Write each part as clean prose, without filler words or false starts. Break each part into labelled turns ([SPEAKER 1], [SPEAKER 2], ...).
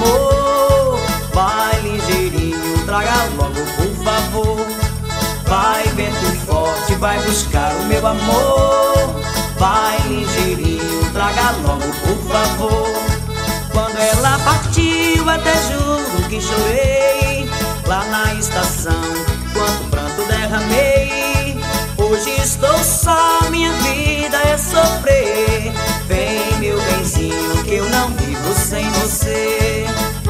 [SPEAKER 1] amor. Vai ligeirinho, traga logo por favor. Vai vento forte, vai buscar o meu amor. Vai ligeirinho, traga logo por favor. Quando ela partiu até juro que chorei lá na estação, quanto pranto derramei. Hoje estou só, minha vida é sofrer. Vem meu benzinho que eu não vivo sem você.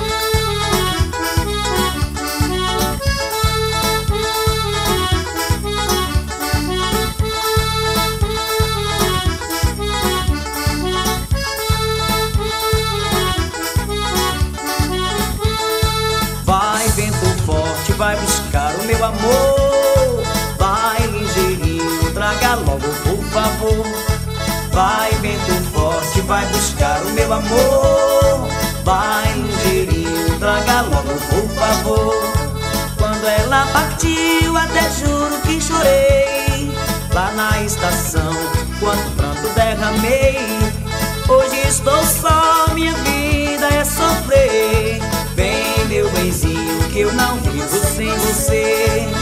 [SPEAKER 1] Vai vento forte, vai buscar o meu amor. Vai ligeirinho, traga logo por favor. Vai vento forte, vai buscar o meu amor. Vai ligeirinho, traga logo por favor. Quando ela partiu até juro que chorei lá na estação, quanto pranto derramei. Hoje estou só, minha vida é sofrer. Vem meu benzinho que eu não vivo sem você.